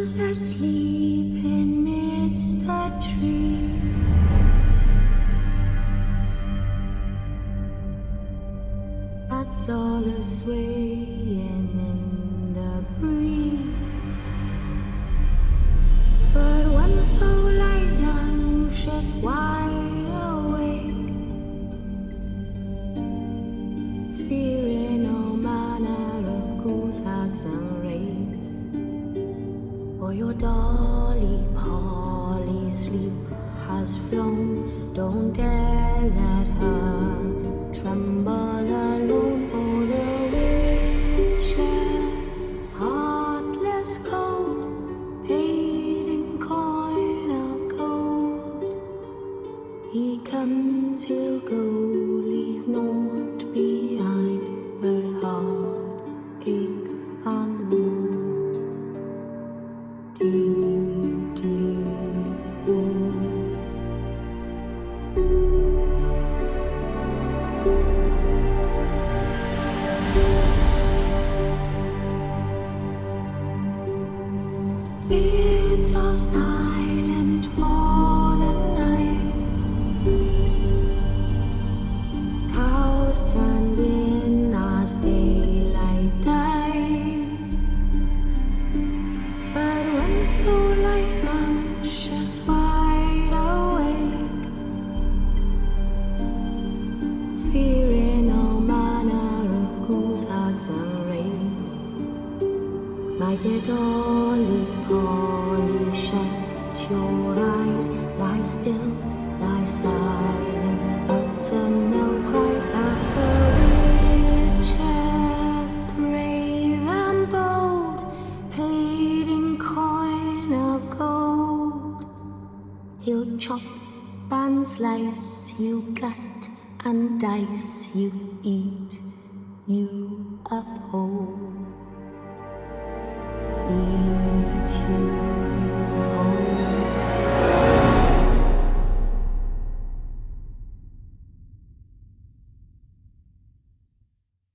Asleep in midst the trees, that's all a swaying in the breeze. But one soul lies anxious, wide awake, fearing all manner of ghouls, hags, and wraiths. For your dolly Polly sleep has flown, don't dare let her tremble alone. For the witcher, heartless cold, paid in coin of gold. He comes, he'll go, leave naught behind but heartache and woe. Deep, deep woe. It's all silent for the night. Cows turned in as daylight dies. But when soul lies anxious, wide awake, fearing all manner of ghouls, hags, and wraiths. My dear dolly Polly, shut your eyes, lie still, lie silent, utter no cries. As the witcher, brave and bold, paid in coin of gold, he'll chop and slice, you cut and dice, you eat, you uphold.